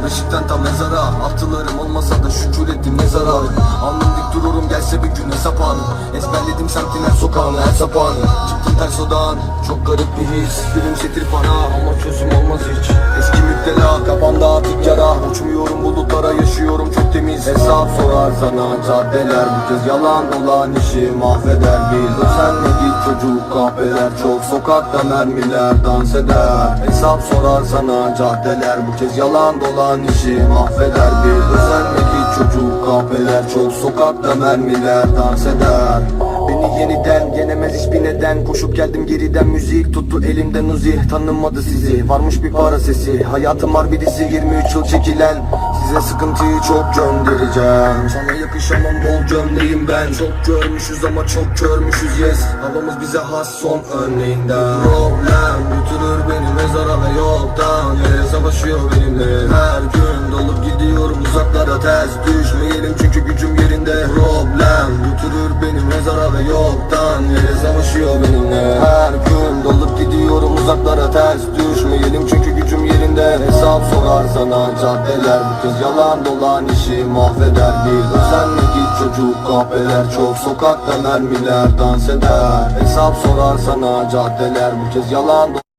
Beşikten tam mezara, attılarım olmasa da şükür ettim ne zararı. Alnım dik dururum gelse bir gün hesap anı. Ezberledim semtin her sokağını her sapağını. Çıktım ters odan, çok garip bir his. Gülümsetir bana ama çözüm olmaz hiç. Eski müptela, kafamda artık yara. Uçmuyorum bulutlara, yaşıyorum çok temiz. Hesap sorar sana caddeler, bu kez yalan dolan işi mahveder. Bil özenle git çocuk, kahveler çok, sokakta mermiler dans eder. Hesap sorar sana caddeler, bu kez yalan dolan işi mahveder. Bil özenle git çocuk, kahveler çok, sokakta mermiler dans eder. Beni yeniden yenemez hiçbir neden. Koşup geldim geriden, müzik tuttu elimden Uzi. Tanımadı sizi, varmış bir para sesi. Hayatım var bir dizi, 23 yıl çekilen. Size sıkıntıyı çok göndereceğim. Sana yakışamam, bol gömleğim ben. Çok görmüşüz ama çok körmüşüz yes. Havamız bize has son örneğinden. Problem götürür beni mezara ve yoldan. Yere savaşıyor benimle. Her gün dolup gidiyorum uzaklara, ters düşmeyelim çünkü gücüm yerinde. Problem götürür beni mezara ve yoldan. Yere savaşıyor benimle. Her gün dolup gidiyorum uzaklara, ters düşmeyelim çünkü gücüm yerinde. Hesap sorar sana caddeler, bu kez yalan dolan işi mahveder. Bil özenle git çocuk, kahveler çok, sokakta mermiler dans eder. Hesap sorar sana caddeler, bu kez yalan